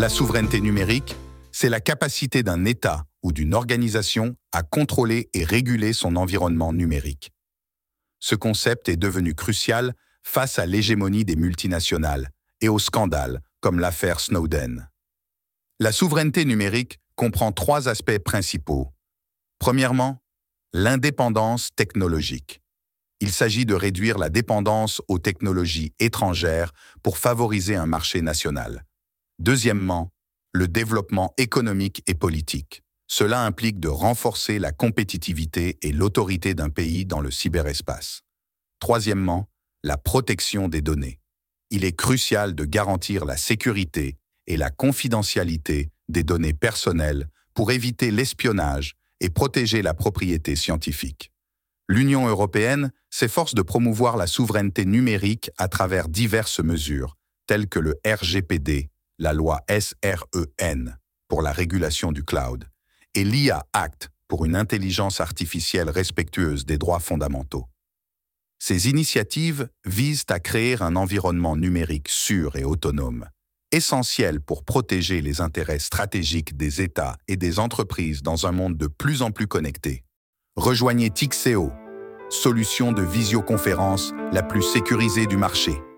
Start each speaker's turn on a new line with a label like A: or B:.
A: La souveraineté numérique, c'est la capacité d'un État ou d'une organisation à contrôler et réguler son environnement numérique. Ce concept est devenu crucial face à l'hégémonie des multinationales et aux scandales comme l'affaire Snowden. La souveraineté numérique comprend 3 aspects principaux. Premièrement, l'indépendance technologique. Il s'agit de réduire la dépendance aux technologies étrangères pour favoriser un marché national. Deuxièmement, le développement économique et politique. Cela implique de renforcer la compétitivité et l'autorité d'un pays dans le cyberespace. Troisièmement, la protection des données. Il est crucial de garantir la sécurité et la confidentialité des données personnelles pour éviter l'espionnage et protéger la propriété scientifique. L'Union européenne s'efforce de promouvoir la souveraineté numérique à travers diverses mesures, telles que le RGPD, la loi SREN pour la régulation du cloud, et l'IA Act pour une intelligence artificielle respectueuse des droits fondamentaux. Ces initiatives visent à créer un environnement numérique sûr et autonome, essentiel pour protéger les intérêts stratégiques des États et des entreprises dans un monde de plus en plus connecté. Rejoignez Tixeo, solution de visioconférence la plus sécurisée du marché.